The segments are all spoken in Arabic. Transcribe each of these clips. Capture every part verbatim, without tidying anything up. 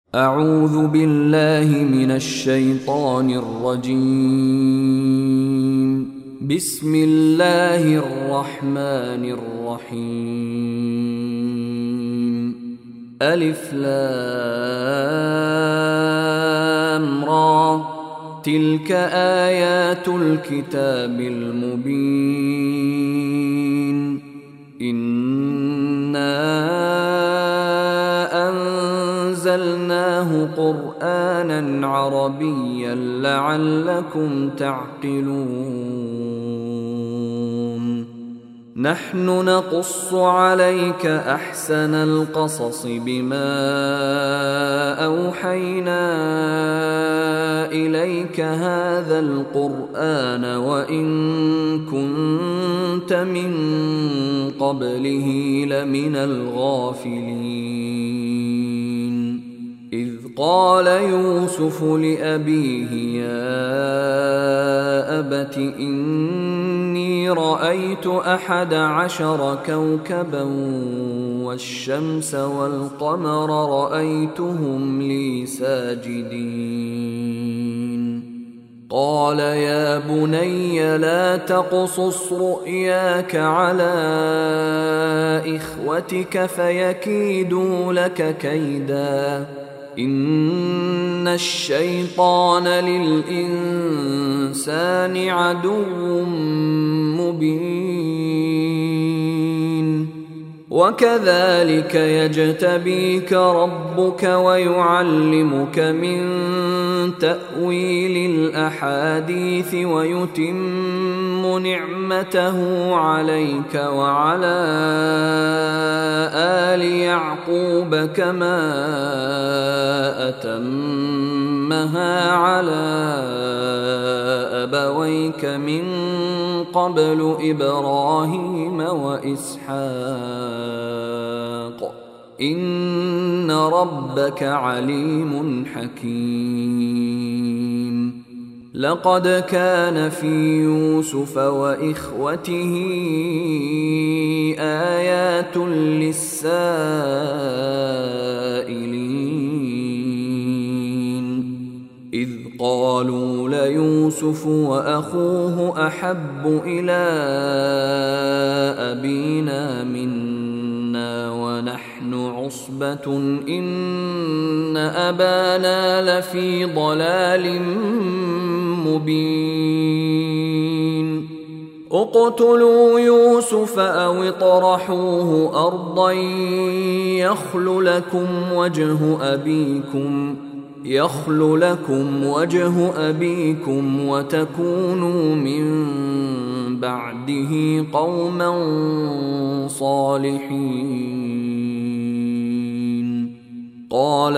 أعوذ بالله من الشيطان الرجيم. بسم الله الرحمن الرحيم. ألف لام را، تلك آيات الكتاب المبين. إنا أنزلناه قرآنا عربيا لعلكم تعقلون. نحن نقص عليك أحسن القصص بما أوحينا إليك هذا القرآن وإن كنت من قبله لمن الغافلين. إذ قال يوسف لأبيه يا أبت إني رأيت أحد عشر كوكبا والشمس والقمر رأيتهم لي ساجدين. قال يا بني لا تقصص رؤياك على إخوتك فيكيدوا لك كيدا، إن الشيطان للإنسان عدو مبين. وكذلك يجتبيك ربك ويعلمك من تأويل الأحاديث ويتم نعمته عليك وعلى آل يعقوب كما أتمها على أبويك من قبل إبراهيم وإسحاق، إن ربك عليم حكيم. لقد كان في يوسف وإخوته آيات للسائلين، إذ قالوا ليوسف وأخوه أحب إلى أبينا منا ونحن عصبة إن أبانا لفي ضلال مبين. اقتلوا يوسف أو اطرحوه أرضا يخل لكم وجه أبيكم يخل لكم وجه أبيكم وتكونوا من بعده قوما صالحين. قال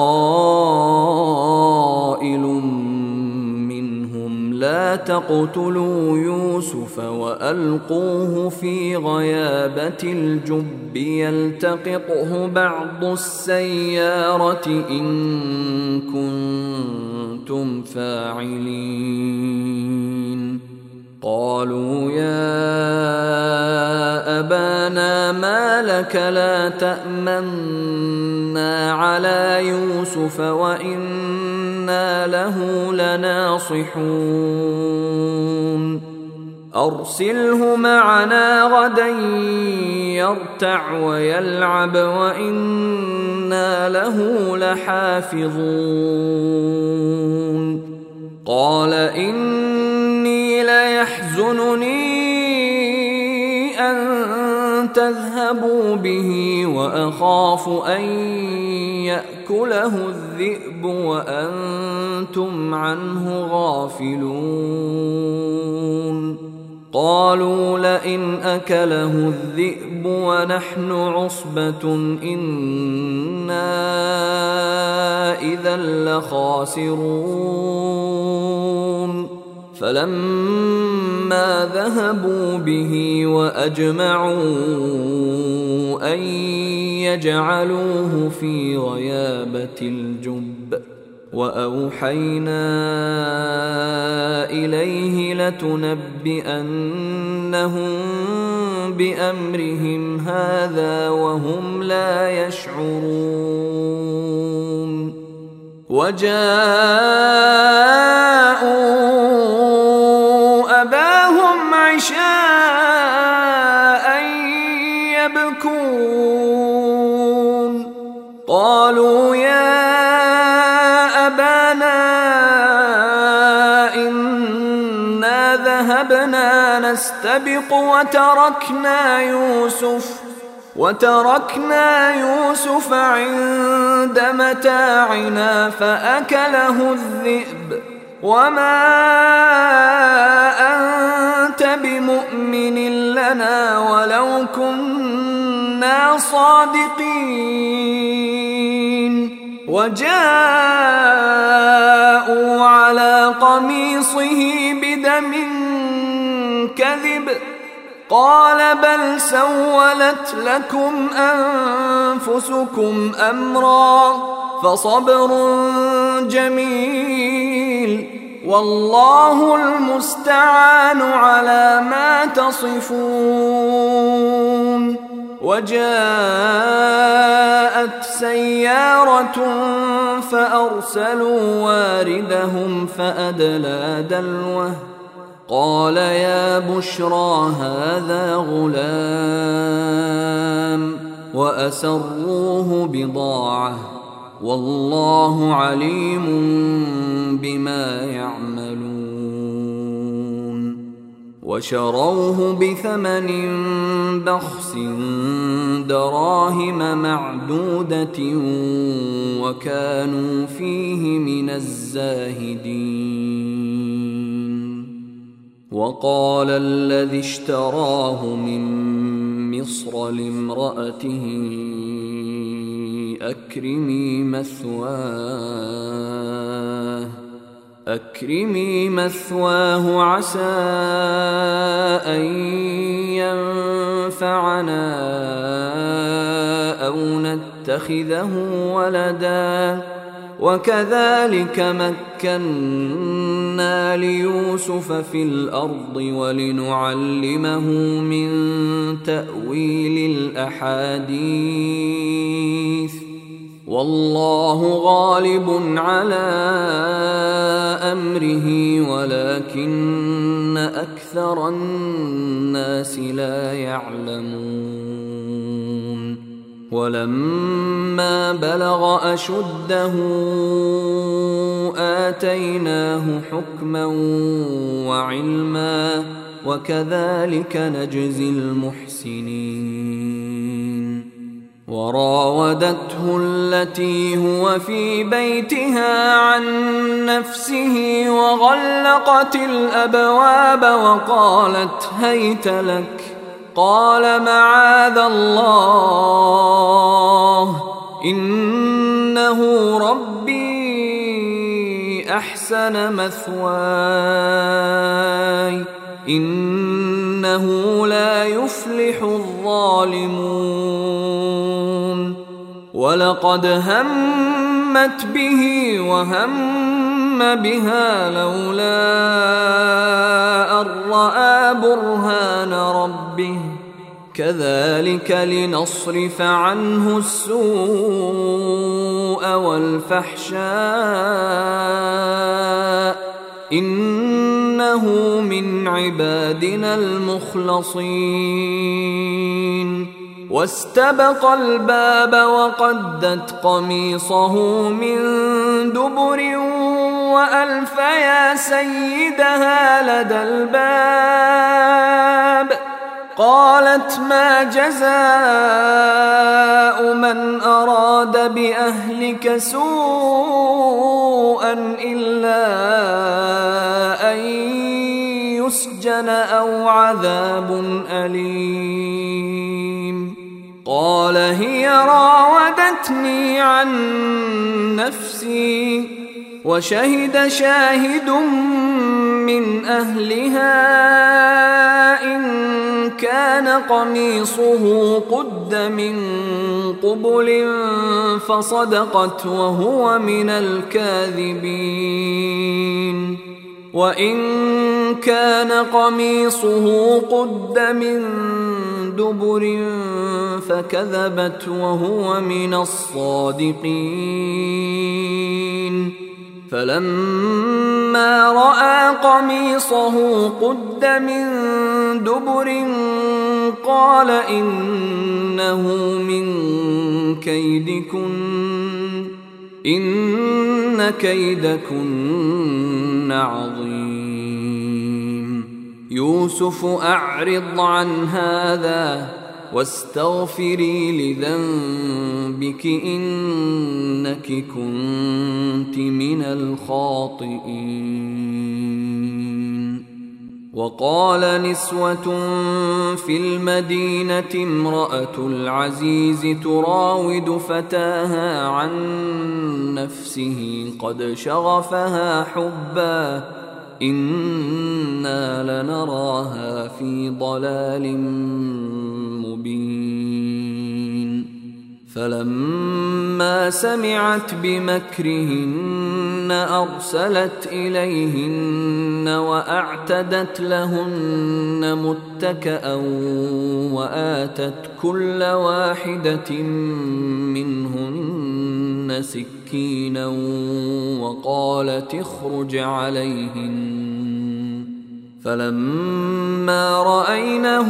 قائل منهم لا تقتلوا يوسف وألقوه في غيابة الجب يلتقطه بعض السيارة إن كنتم فاعلين. قالوا يا أبانا ما لك لا تأمنا على يوسف وإنا له لناصحون. أرسله معنا غدا يرتع ويلعب وإنا له لحافظون. قال إني ليحزنني أن تذهبوا به وأخاف أن يأكله الذئب وأنتم عنه غافلون. قالوا لئن أكله الذئب ونحن عصبة إنا إذا لخاسرون. فلما ذهبوا به وأجمعوا أن يجعلوه في غيابة الجب وأوحينا إليه لتنبئنهم بأمرهم هذا وهم لا يشعرون وجاءوا أباهم عشاء يبكون قالوا يا أبانا إنا ذهبنا نستبق وتركنا يوسف وتركنا يوسف عند متاعنا فأكله الذئب وما أنت بمؤمن لنا ولو كنا صادقين وجاءوا على قميصه بدم كذب قال بل سولت لكم أنفسكم أمرا فصبر جميل والله المستعان على ما تصفون. وجاءت سيارة فأرسلوا واردهم فأدلى دلوه قال يا بشرى هذا غلام وأسروه بضاعة والله عليم بما يعملون. وشروه بثمن بخس دراهم معدودة وكانوا فيه من الزاهدين. وقال الذي اشتراه من مصر لامرأته أكرمي مثواه أكرمي مثواه عسى أن ينفعنا أو نتخذه ولدا وكذلك مكنا ليوسف في الأرض ولنعلمه من تأويل الأحاديث والله غالب على أمره ولكن أكثر الناس لا يعلمون. ولما بلغ أشده آتيناه حكما وعلما وكذلك نجزي المحسنين. وراودته التي هو في بيتها عن نفسه وغلقت الأبواب وقالت هيت لك قال معاذ الله إنه ربي أحسن مثواي إنه لا يفلح الظالمون. ولقد همت به وهم بها لولا أن رأى برهان ربه كذلك لنصرف عنه السوء والفحشاء إنه من عبادنا المخلصين. واستبق الباب وقدت قميصه من دبر وألف يا سيدها لدى الباب قالت ما جزاء من أراد بأهلك سوءا إلا أن يسجن أو عذاب أليم. قال هي راودتني عن نفسي وشهد شاهد من أهلها إن كان قميصه قد من قبل فصدقت وهو من الكاذبين وإن كان قميصه قد من دبر فكذبت وهو من الصادقين. فلما رأى قميصه قد من دبر قال إنه من كيدكن إن كيدكن عظيم. يوسف أعرض عن هذا واستغفري لذنبك إنك كنت من الخاطئين. وقال نسوة في المدينة امرأة العزيز تراود فتاها عن نفسه قد شغفها حبا إنا لنراها في ضلال مبين. فلما سمعت بمكرهن أرسلت إليهن وأعتدت لهن متكأ وآتت كل واحدة منهن سكينا وقالت اخرج عليهن. فلما رأينه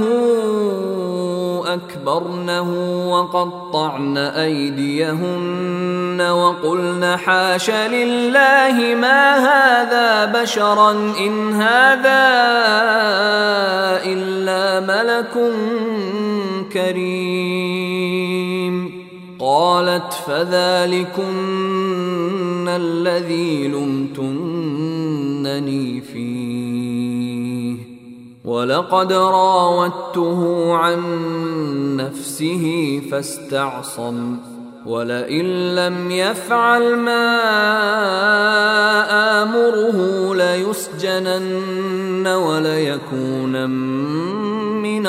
أكبرنه وقطعن أيديهن وقلن حاش لله ما هذا بشرا إن هذا إلا ملك كريم. قالت فذلكن الذي لمتنني فيه ولقد راودته عن نفسه فاستعصم ولئن لم يفعل ما آمره ليسجنن وليكونن من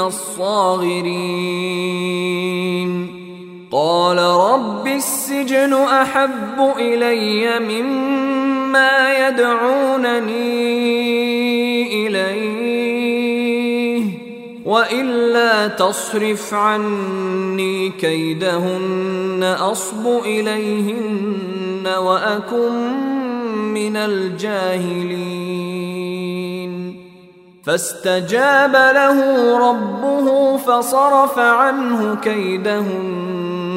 الصاغرين. قال رب السجن أحب إلي مما يدعونني إليه وإلا تصرف عني كيدهن أصب إليهن وأكن من الجاهلين. فاستجاب له ربه فصرف عنه كيدهن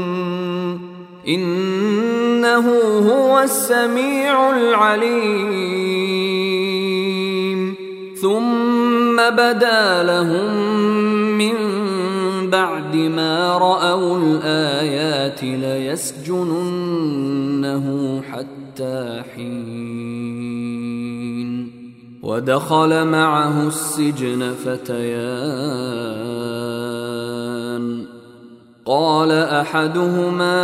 إنه هو السميع العليم. ثم بدا لهم من بعد ما رأوا الآيات ليسجننه حتى حين. ودخل معه السجن فتيان قال أحدهما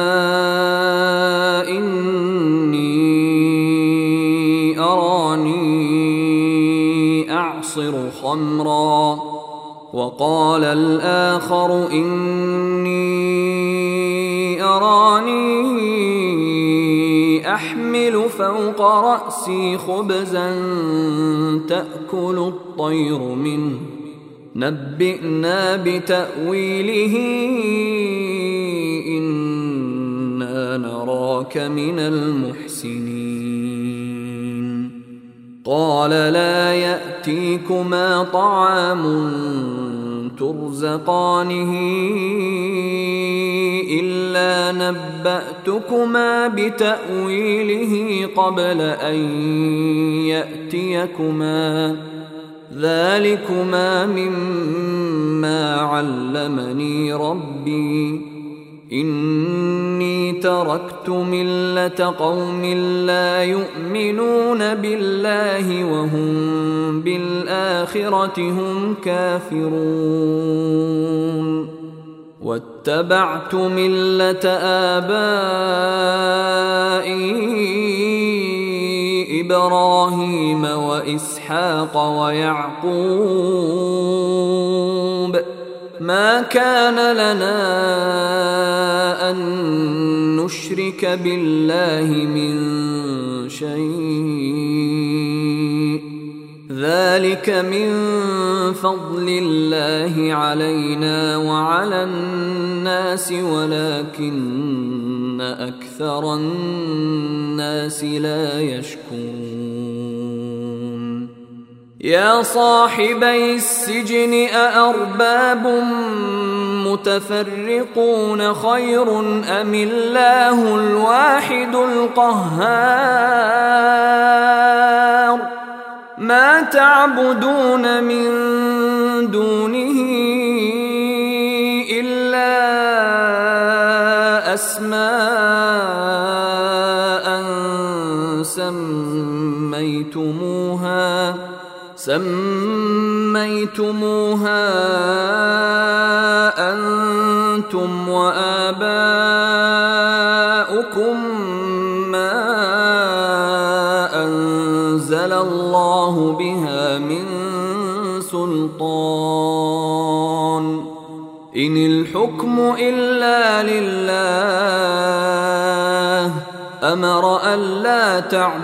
إني أراني أعصر خمرا وقال الآخر إني أراني أحمل فوق رأسي خبزا تأكل الطير منه نبئنا بتأويله إنا نراك من المحسنين. قال لا يأتيكما طعام ترزقانه إلا نبأتكما بتأويله قبل أن يأتيكما ذلكما مما علمني ربي إني تركت ملة قوم لا يؤمنون بالله وهم بالآخرة هم كافرون واتبعت ملة آبائي إبراهيم وإسحاق ويعقوب ما كان لنا أن نشرك بالله من شيء ذلك من فضل الله علينا وعلى الناس ولكن أكثر الناس لا يشكرون يا صاحبي السجن أأرباب متفرقون خير أم الله الواحد القهار ما تعبدون من دونه إلا أسماء سميتموها سميتموها أنتم وآباؤكم ما أنزل الله بها من سلطان إن الحكم إلا لله أمر ألا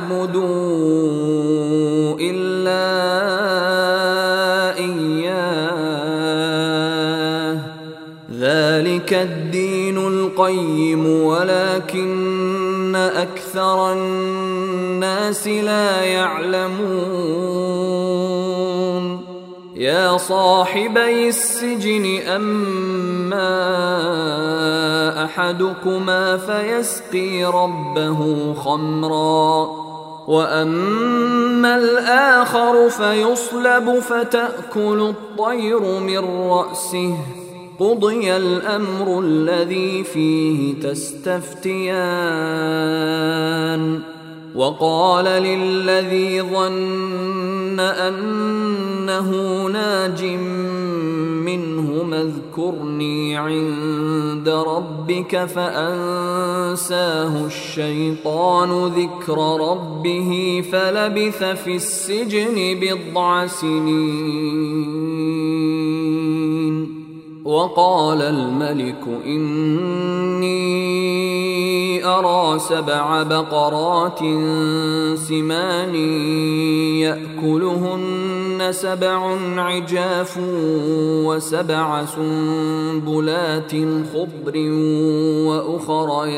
تعبدوا إلا إياه ذلك الدين القيم ولكن أكثر الناس لا يعلمون يا صاحبي السجن أما أحدكما فيسقي ربه خمرا وأما الآخر فيصلب فتأكل الطير من رأسه قضي الأمر الذي فيه تستفتيان وقال للذي ظن أنه ناج منهما اذكرني عند ربك فأنساه الشيطان ذكر ربه فلبث في السجن بضع سنين وقال الملك إني أرى سبع بقرات سمان يأكلهن سبع عجاف وسبع سنبلات خضر وأخر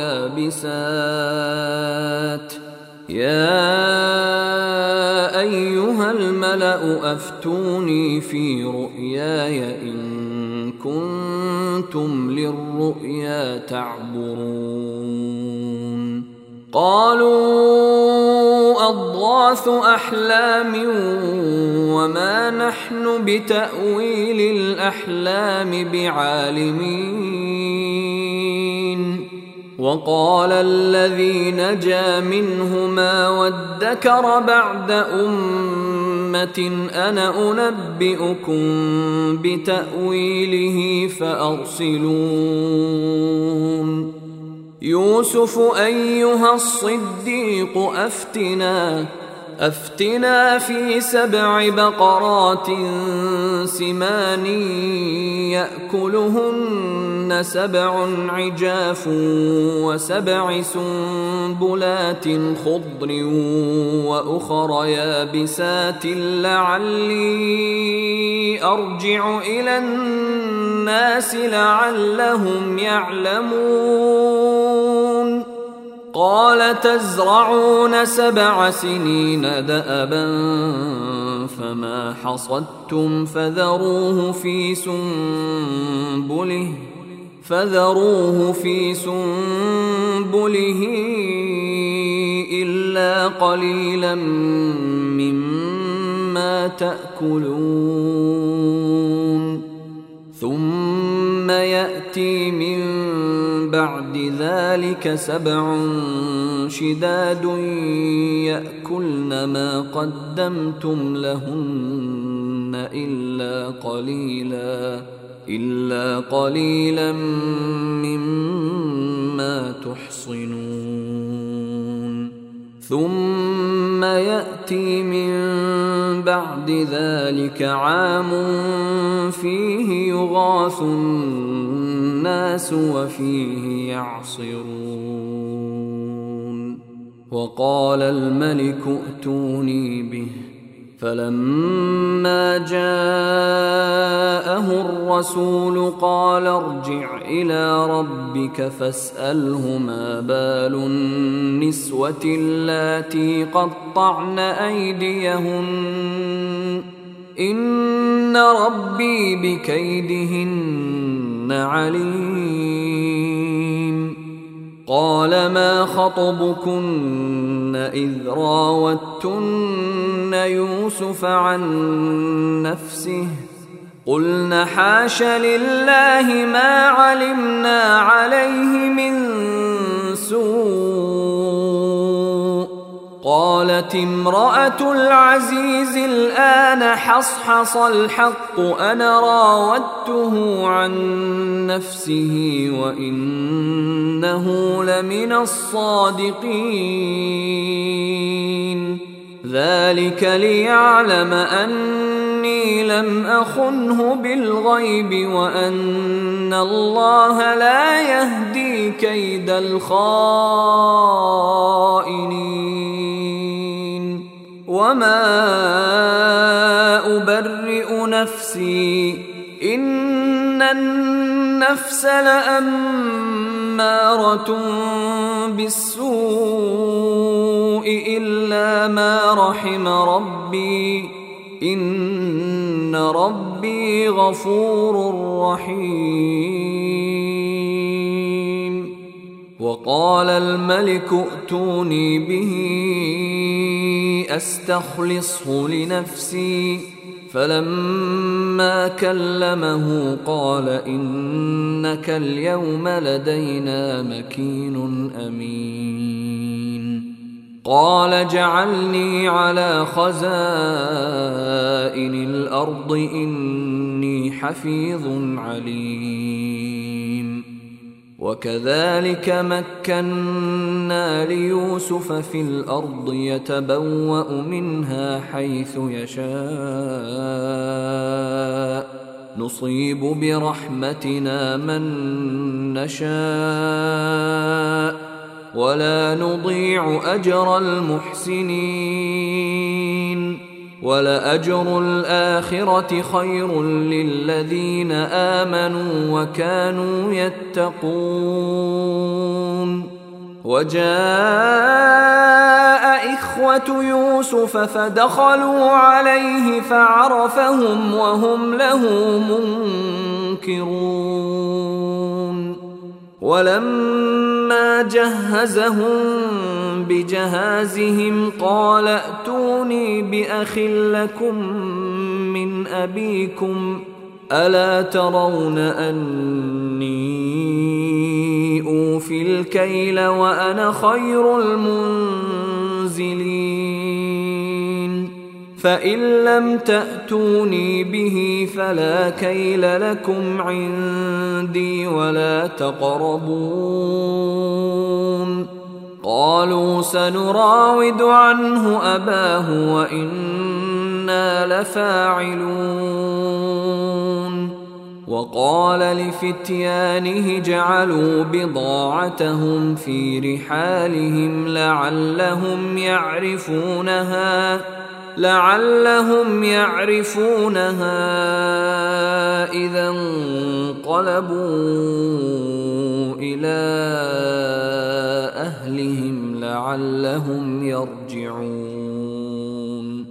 يابسات يا أيها الملأ أفتوني في رؤياي إن كنتم للرؤيا تعبرون قالوا أضغاث أحلام وما نحن بتأويل الأحلام بعالمين وقال الذي نجا منهما وادكر بعد أمة أنا أنبئكم بتأويله فأرسلون يوسف أيها الصديق أفتنا أفتنا في سبع بقرات سمان يأكلهن سبع عجاف وسبع سنبلات خضر وأخر يابسات لعلي أرجع إلى الناس لعلهم يعلمون قال تزرعون سبع سنين دأبا فما حصدتم فذروه في سنبله فذروه في سنبله إلا قليلا مما تأكلون ثم يأتي من بعد ذلك سبع شداد يأكلن ما قدمتم لهن إلا قليلا إلا قليلا مما تحصنون ثم يأتي من بعد ذلك عام فيه يغاث الناس وفيه يعصرون وقال الملك ائتوني به فلما جاءه الرسول قال ارجع إلى ربك فاسأله ما بال النسوة اللاتي قطعن أيديهن إن ربي بكيدهن عليم. قال ما خطبكن إذ راوتن يوسف عن نفسه قلن حاش لله ما علمنا عليه من سوء. قالت امرأة العزيز الآن حصحص الحق أنا راودته عن نفسه وإنه لمن الصادقين. ذلك ليعلم أني لم أخنه بالغيب وأن الله لا يهدي كيد الخائنين. وما أبرئ نفسي إن النفس لأمارة بالسوء إلا ما رحم ربي إن ربي غفور رحيم. وقال الملك ائتوني به أستخلصه لنفسي فلما كلمه قال إنك اليوم لدينا مكين أمين. قال اجعلني على خزائن الأرض إني حفيظ عليم. وكذلك مكنا ليوسف في الأرض يتبوأ منها حيث يشاء نصيب برحمتنا من نشاء ولا نضيع أجر المحسنين. ولأجر الآخرة خير للذين آمنوا وكانوا يتقون. وجاء إخوة يوسف فدخلوا عليه فعرفهم وهم له منكرون. ولما جهزهم بجهازهم قال ائتوني بأخ لكم من أبيكم ألا ترون أني أوفي الكيل وأنا خير المنزلين. فإن لم تأتوني به فلا كيل لكم عندي ولا تقربون. قالوا سنراود عنه أباه وإنا لفاعلون. وقال لفتيانه جعلوا بضاعتهم في رحالهم لعلهم يعرفونها لعلهم يعرفونها إذا انقلبوا إلى أهلهم لعلهم يرجعون.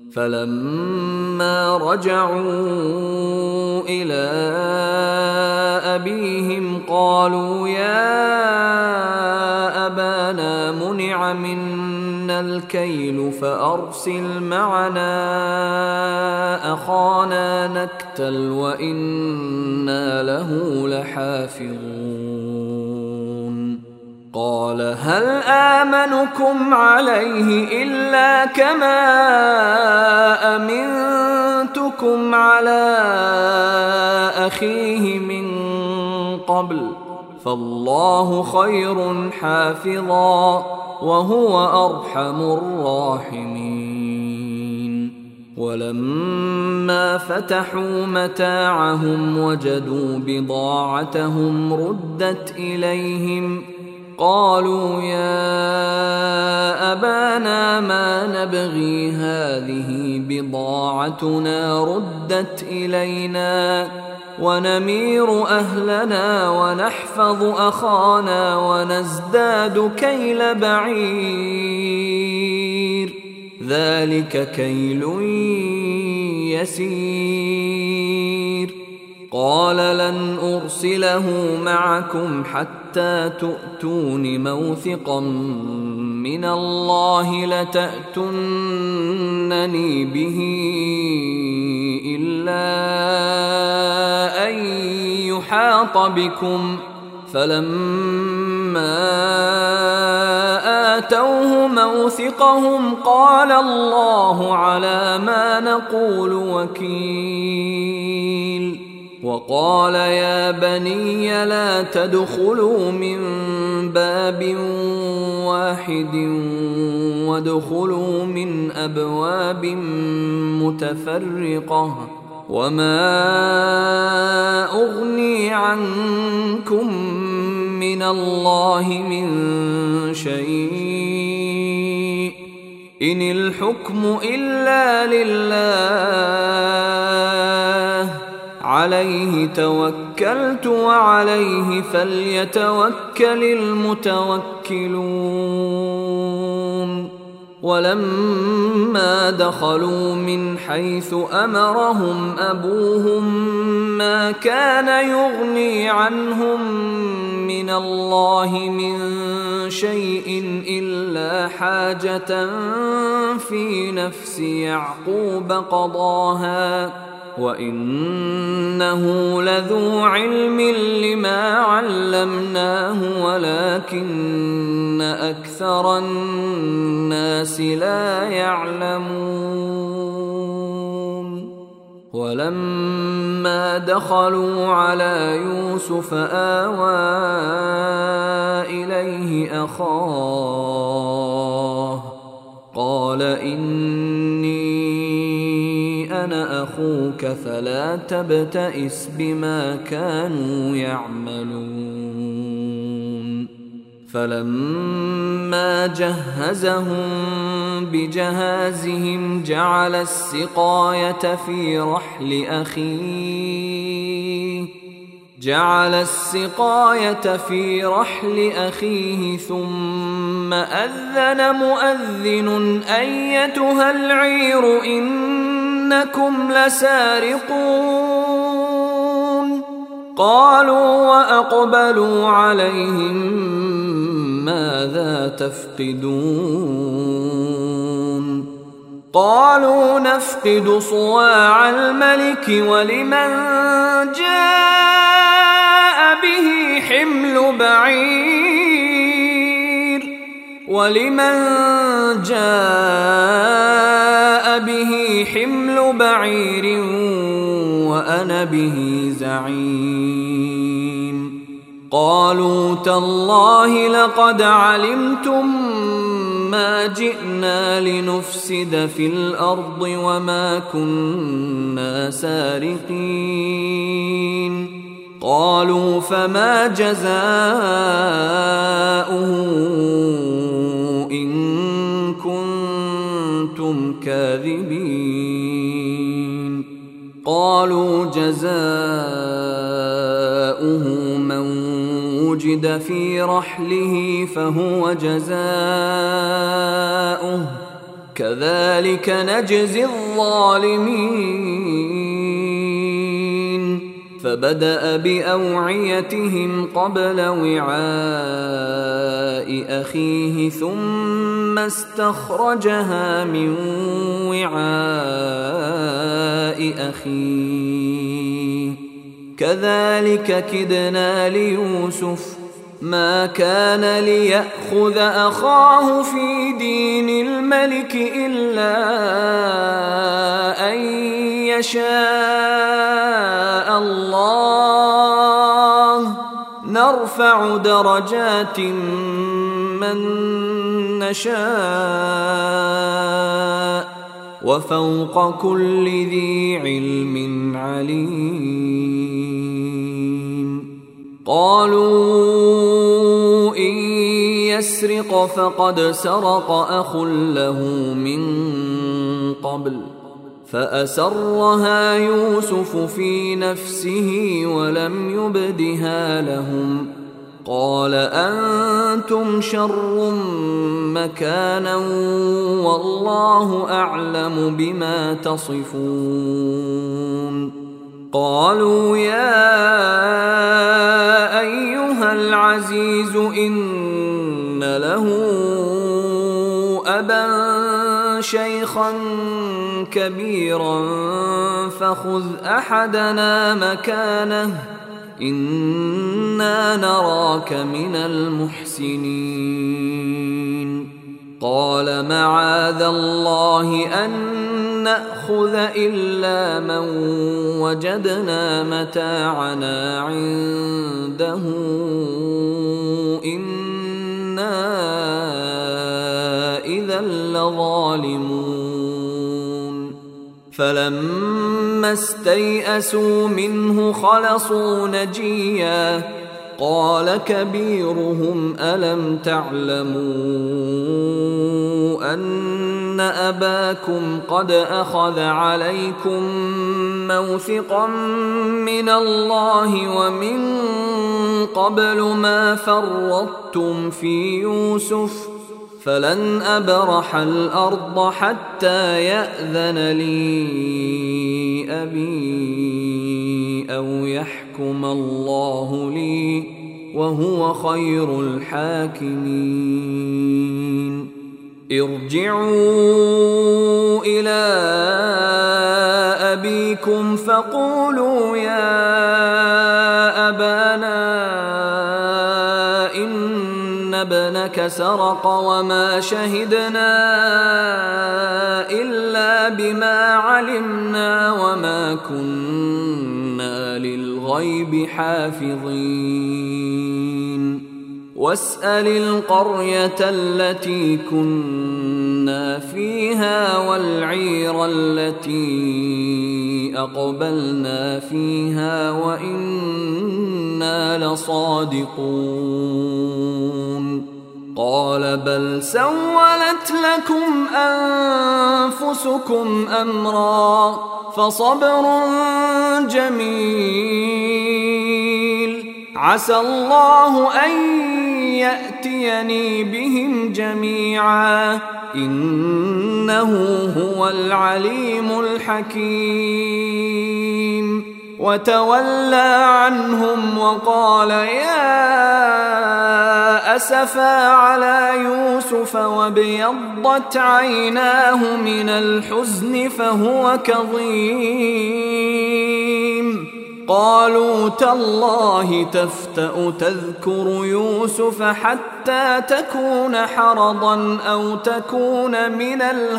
فلما رجعوا إلى أبيهم قالوا يا أبانا منع منا الكيل فأرسل معنا أخانا نكتل وإنا له لحافظون. قال هل آمنكم عليه إلا كما أمنتكم على أخيه من قبل فالله خير حافظا وهو أرحم الراحمين. ولما فتحوا متاعهم وجدوا بضاعتهم ردت إليهم قالوا يا أبانا ما نبغي هذه بضاعتنا ردت إلينا ونمير أهلنا ونحفظ أخانا ونزداد كيل بعير ذلك كيل يسير قال لن أرسله معكم حتى تؤتون موثقا من الله لتأتونني به إلا أن يحاط بكم فلما آتوه موثقهم قال الله على ما نقول وكيل وقال يا بني لا تدخلوا من باب واحد وادخلوا من أبواب متفرقة وما أغني عنكم من الله من شيء إن الحكم إلا لله عليه توكلت وعليه فليتوكل المتوكلون ولما دخلوا من حيث أمرهم أبوهم ما كان يغني عنهم من الله من شيء إلا حاجة في نفس يعقوب قضاها وإنه لذو علم لما علمناه ولكن أكثر الناس لا يعلمون ولما دخلوا على يوسف آوى إليه أخاه قال إني أنا أخوك فلا تبتئس بما كانوا يعملون فلما جهزهم بجهازهم جعل السقاية في رحل أخيه جعل السقاية في رحل أخيه ثم أذن مؤذن أيتها العير إنكم لسارقون قالوا وأقبلوا عليهم ماذا تفقدون قالوا نفقد صواع الملك ولمن جاء به حمل بعير ولمن جاء به حمل بعير وأنا به زعيم قالوا تالله لقد علمتم ما جئنا لنفسد في الأرض وما كنا سارقين قالوا فما جزاؤه إن كنتم كاذبين قالوا جزاؤه من وجد في رحله فهو جزاؤه كذلك نجزي الظالمين فبدأ بأوعيتهم قبل وعاء أخيه ثم استخرجها من وعاء أخيه كذلك كدنا ليوسف ما كان ليأخذ أخاه في دين الملك إلا أن يشاء الله نرفع درجات من نشاء وفوق كل ذي علم عليم قالوا إن يسرق فقد سرق أخ له من قبل فأسرها يوسف في نفسه ولم يبدها لهم قال أنتم شر مكانا والله أعلم بما تصفون قالوا يا أيها العزيز إن له أبا شيخا كبيرا فخذ أحدنا مكانه إنا نراك من المحسنين قال معاذ الله أن نأخذ إلا من وجدنا متاعنا عنده إنا إذا لظالمون فلما استيئسوا منه خلصوا نجيا قال كبيرهم ألم تعلموا أن أباكم قد أخذ عليكم موثقا من الله ومن قبل ما فرطتم في يوسف فلن أبرح الأرض حتى يأذن لي أبي أو يحكم الله لي وهو خير الحاكمين ارجعوا إلى أبيكم فقولوا يا أبانا إن ابنك سرق وما شهدنا إلا بما علمنا وما كنا للغيب حافظين واسأل القرية التي كنا فيها والعير التي أقبلنا فيها وإنا لصادقون قال بل سولت لكم أنفسكم أمرا فصبر جميل عسى الله أن يأتيني بهم جميعا إنه هو العليم الحكيم وتولى عنهم وقال يا أسفا على يوسف وابيضت عيناه من الحزن فهو كظيم قالوا تالله تفتأ تذكر يوسف حتى تكون حرضا أو تكون من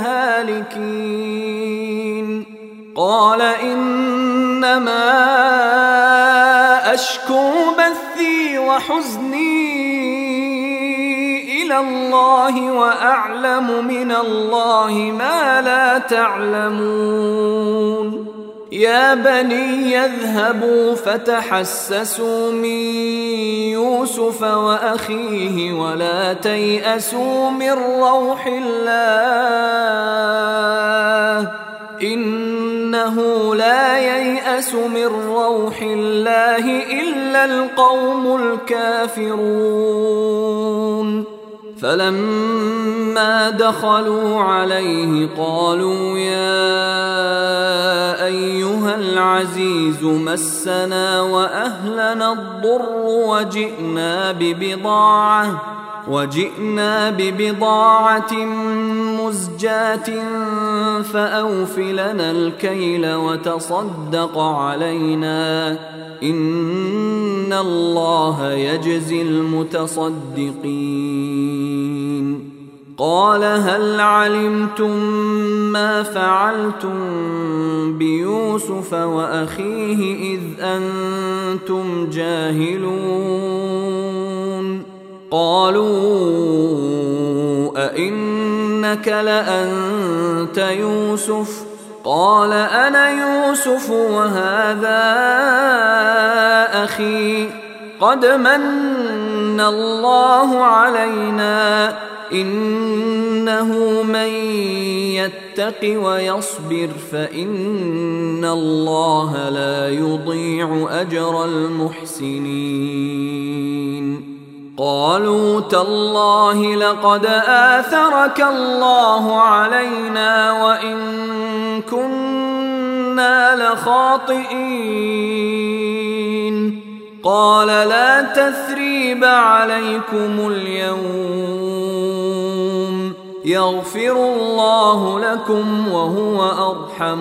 الهالكين قال إنما أشكو بثي وحزني إلى الله وأعلم من الله ما لا تعلمون يا بني يذهبوا فتحسسوا من يوسف وأخيه ولا تيأسوا من روح الله إنه لا ييأس من روح الله إلا القوم الكافرون فلما دخلوا عليه قالوا يا أيها العزيز مسنا وأهلنا الضر وجئنا ببضاعة وجئنا ببضاعة مزجاة فأوف لنا الكيل وتصدق علينا إن الله يجزي المتصدقين قال هل علمتم ما فعلتم بيوسف وأخيه إذ أنتم جاهلون قالوا أئنك لأنت يوسف قال أنا يوسف وهذا أخي قد من الله علينا إنه من يتق ويصبر فإن الله لا يضيع أجر المحسنين. قالوا تالله لقد آثرك الله علينا وإن كنا لخاطئين. قال لا تثريب عليكم اليوم يغفر الله لكم وهو أرحم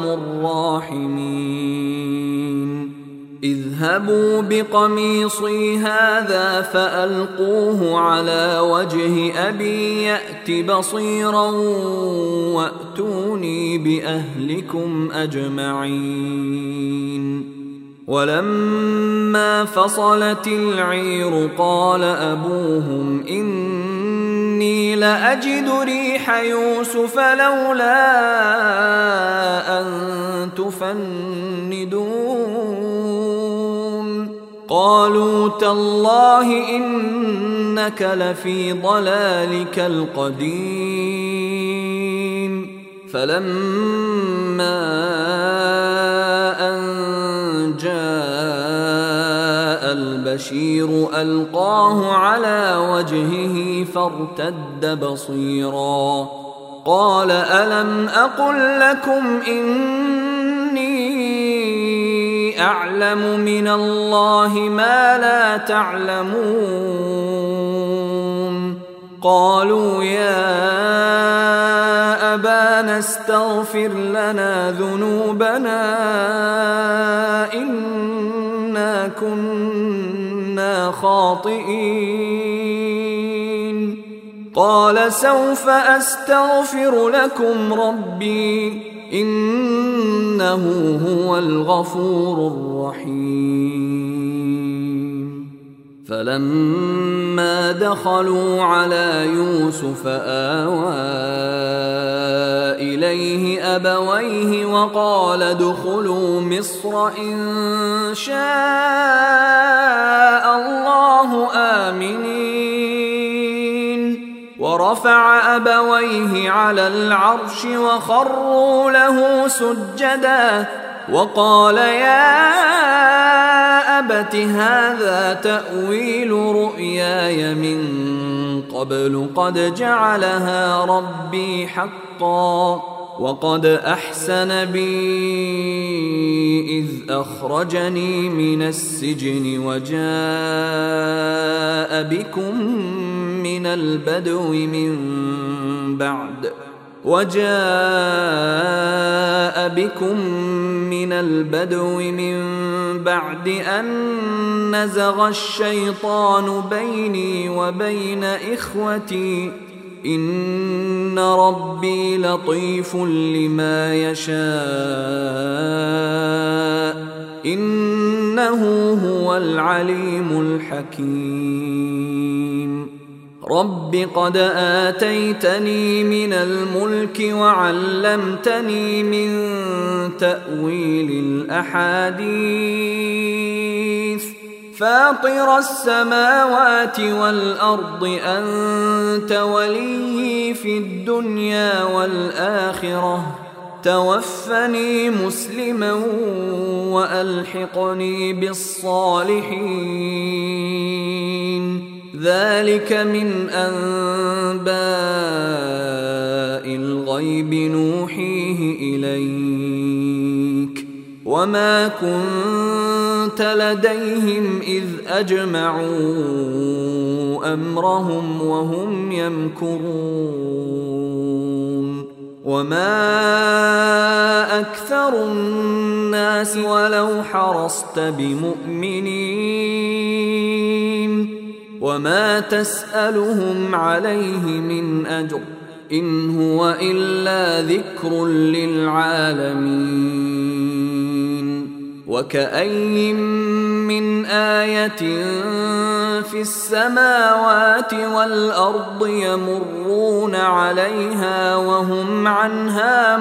الراحمين. اذهبوا بقميصي هذا فألقوه على وجه أبي يأت بصيرا وأتوني بأهلكم أجمعين. ولما فصلت العير قال أبوهم إني لأجد ريح يوسف لولا أن تفندون. قالوا تالله إنك لفي ضلالك القديم. فلما أن جاء البشير ألقاه على وجهه فارتد بصيرا قال ألم أقل لكم إني أعلم من الله ما لا تعلمون. قالوا يا أبانا استغفر لنا ذنوبنا إنا كنا خاطئين. قال سوف أستغفر لكم ربي إنه هو الغفور الرحيم. فلما دخلوا على يوسف آوى إليه أبويه وقال ادخلوا مصر إن شاء الله آمنين. ورفع أبويه على العرش وخروا له سجدا وقال يا أبت هذا تأويل رؤياي من قبل قد جعلها ربي حقا وقد أحسن بي إذ أخرجني من السجن وجاء بكم من البدو من بعد وجاء بكم من البدو من بعد أن نزغ الشيطان بيني وبين إخوتي إن ربي لطيف لما يشاء إنه هو العليم الحكيم. رب قد آتيتني من الملك وعلمتني من تأويل الأحاديث فاطر السماوات والأرض أنت ولي في الدنيا والآخرة توفني مسلما وألحقني بالصالحين. ذلك من أنباء الغيب نوحيه إليك وما كنت لديهم إذ أجمعوا أمرهم وهم يمكرون. وما أكثر الناس ولو حرصت بمؤمنين وما تسألهم عليه من أجر إن هو إلا ذكر للعالمين. وكأي من آية في السماوات والأرض يمرون عليها وهم عنها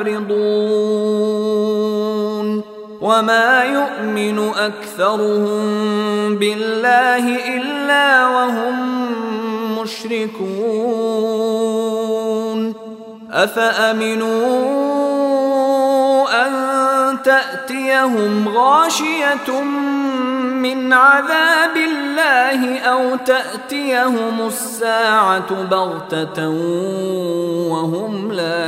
معرضون وما يؤمن أكثرهم بالله إلا وهم مشركون. المشركون أفأمنوا أن تأتيهم غاشية من عذاب الله أو تأتيهم الساعة بغتة وهم لا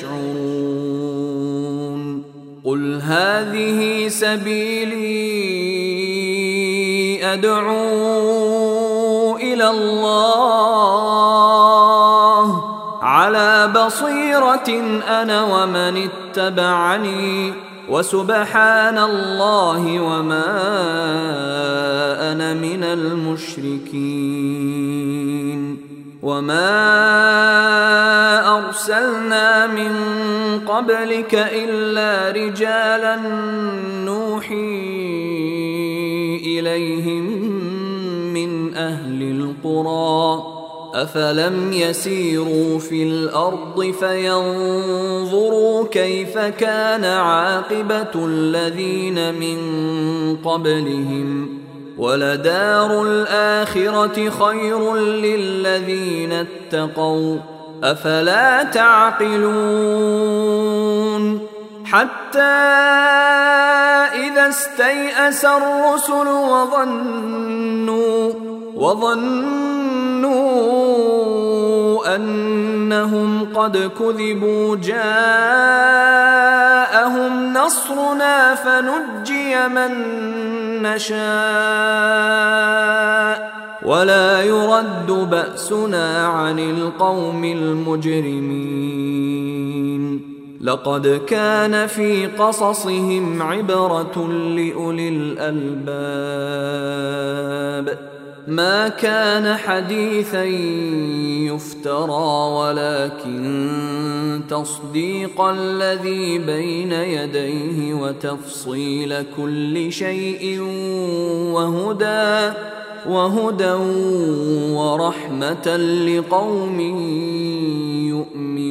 يشعرون قل هذه سبيلي أدعو إلى الله على بصيرة أنا ومن اتبعني وسبحان الله وما أنا من المشركين وما أرسلنا من قبلك إلا رجالا نوحي إليهم من أهل القرى أفلم يسيروا في الأرض فينظروا كيف كان عاقبة الذين من قبلهم ولدار الآخرة خير للذين اتقوا أفلا تعقلون حتى إذا استيأس الرسل وظنوا وظنوا أنهم قد كذبوا جاءهم نصرنا فنجي من نشاء ولا يرد بأسنا عن القوم المجرمين لقد كان في قصصهم عبرة لأولي الألباب ما كان حديثا يفترى ولكن تصديق الذي بين يديه وتفصيل كل شيء وهدى وهدى ورحمة لقوم يؤمنون